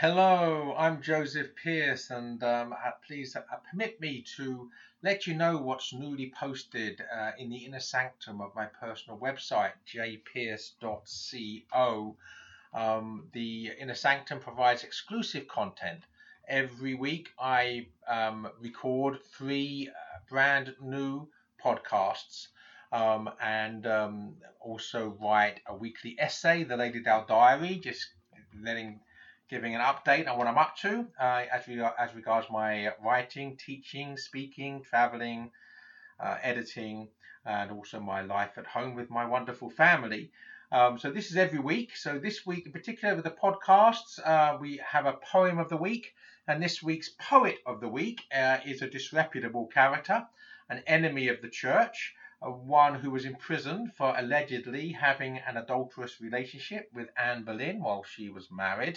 Hello, I'm Joseph Pearce, and please permit me to let you know what's newly posted in the inner sanctum of my personal website, jpearce.co. The inner sanctum provides exclusive content. Every week, I record three brand new podcasts. And also write a weekly essay, the Lady Dal Diary, just giving an update on what I'm up to as regards my writing, teaching, speaking, traveling, editing, and also my life at home with my wonderful family. So this is every week. So this week, in particular with the podcasts, we have a poem of the week. And this week's poet of the week is a disreputable character, an enemy of the church, one who was imprisoned for allegedly having an adulterous relationship with Anne Boleyn while she was married,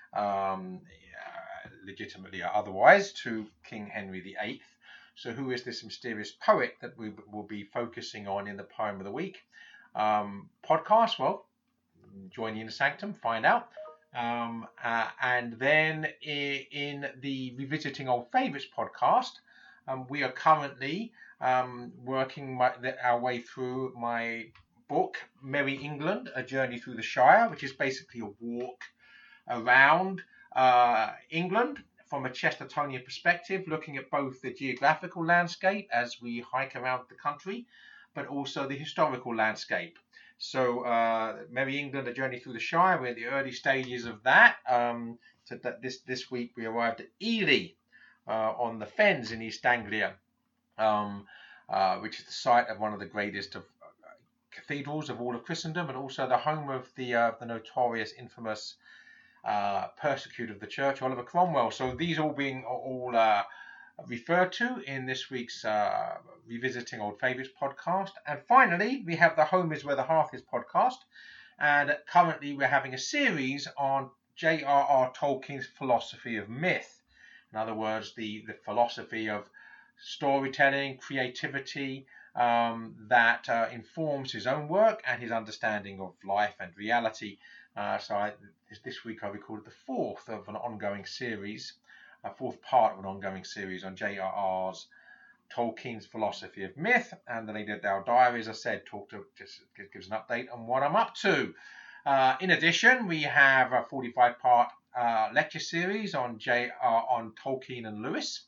legitimately or otherwise, to King Henry VIII. So who is this mysterious poet that we will be focusing on in the poem of the week? Podcast, well, join the Inner Sanctum, find out. And then in the Revisiting Old Favourites podcast, we are currently working our way through my book, Merry England, A Journey Through the Shire, which is basically a walk around England from a Chestertonian perspective, looking at both the geographical landscape as we hike around the country, but also the historical landscape. So Merry England, A Journey Through the Shire, we're in the early stages of that. So that this week we arrived at Ely on the Fens in East Anglia, which is the site of one of the greatest of cathedrals of all of Christendom, and also the home of the notorious, infamous persecutor of the church, Oliver Cromwell. So these all being referred to in this week's Revisiting Old Favourites podcast. And finally, we have the Home is Where the Hearth is podcast. And currently we're having a series on J.R.R. Tolkien's philosophy of myth. In other words, the philosophy of storytelling, creativity, that informs his own work and his understanding of life and reality. This week I recorded the fourth of an ongoing series, a fourth part of an ongoing series on J.R.R.'s Tolkien's philosophy of myth, and the Lady Dal Diary, as I said, just gives an update on what I'm up to. In addition, we have a 45-part lecture series on Tolkien and Lewis,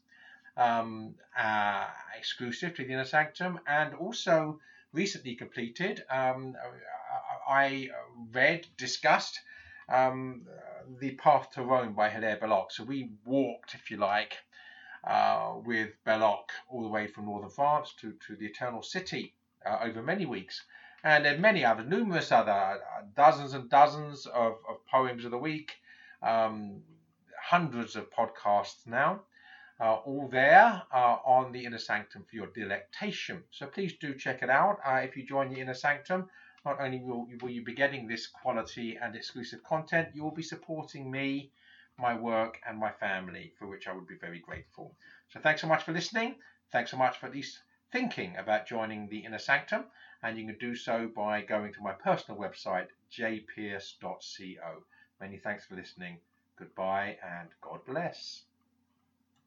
exclusive to the Inner Sanctum, and also recently completed. I discussed The Path to Rome by Hilaire Belloc. So we walked, if you like, with Belloc all the way from northern France to the Eternal City over many weeks. And there are many other, numerous other, dozens and dozens of poems of the week, hundreds of podcasts now, all there on the Inner Sanctum for your delectation. So please do check it out. If you join the Inner Sanctum, not only will you be getting this quality and exclusive content, you will be supporting me, my work, and my family, for which I would be very grateful. So thanks so much for listening. Thanks so much for at least thinking about joining the Inner Sanctum. And you can do so by going to my personal website, jpearce.co. Many thanks for listening. Goodbye and God bless.